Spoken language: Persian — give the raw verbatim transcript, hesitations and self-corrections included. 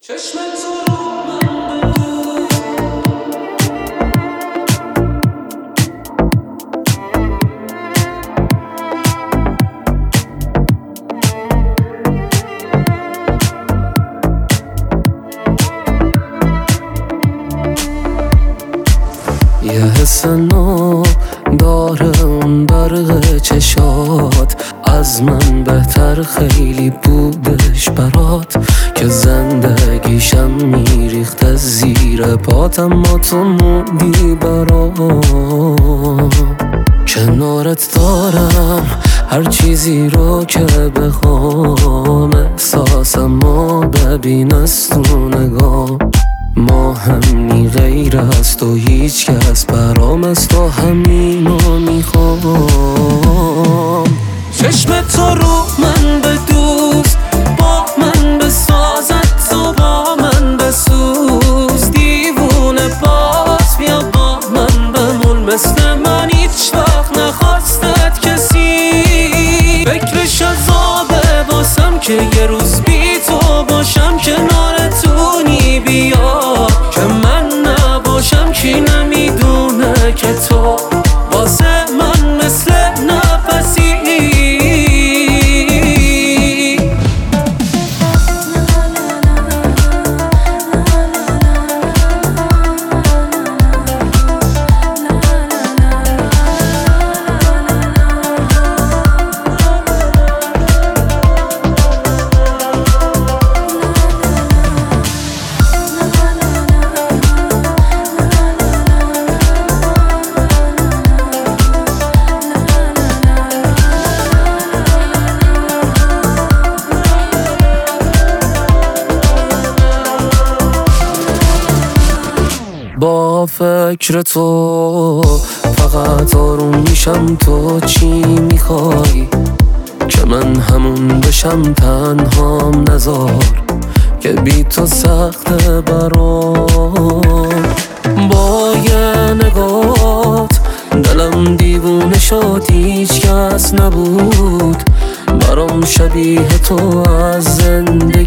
چشم تو رو من بگو یه حس نو داره اون برق چشات، از من بهتر خیلی بودش برات که زندگیشم میریخت از زیر پات، اما تو موندی برام. کنارت دارم هر چیزی رو که بخوام، احساسمو ببین از تو نگام. ما همینی غیر از تو هیچ کس برام، از تو همینو میخوام. چشم تو رو من بدوز، با من بسازد تو با من بسوز. دیوونه باز بیا با من بمون، مثل من هیچ وقت نخواستت کسی. فکرش عذابه واسم که یه روز بی تو باشم کنارتونی. بیا که من نباشم کی نمیدونه که تو واسه من مثل نفسی. با فکر تو فقط آروم میشم. تو چی میخوای که من همون بشم؟ تنهام نذار که بی تو سخته برام. با یه نگات دلم دیوونه شد، هیچ کس نبود برام شبیه تو از زندگی.